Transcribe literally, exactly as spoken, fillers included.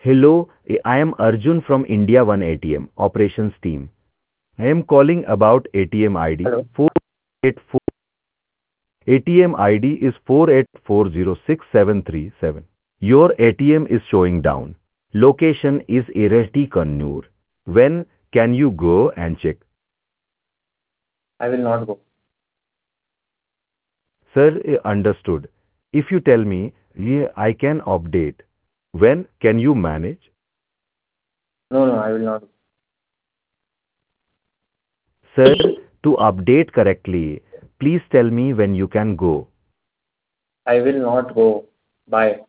Hello, I am Arjun from India One A T M operations team. I am calling about A T M I D Hello. four eight four. A T M I D is four eight four zero six seven three seven. Your A T M is showing down. Location is Ireti Kannur. When can you go and check? I will not go. Sir, eh, understood. If you tell me, yeah, I can update. When can you manage? No, no, I will not go. Sir, to update correctly, please tell me when you can go. I will not go. Bye.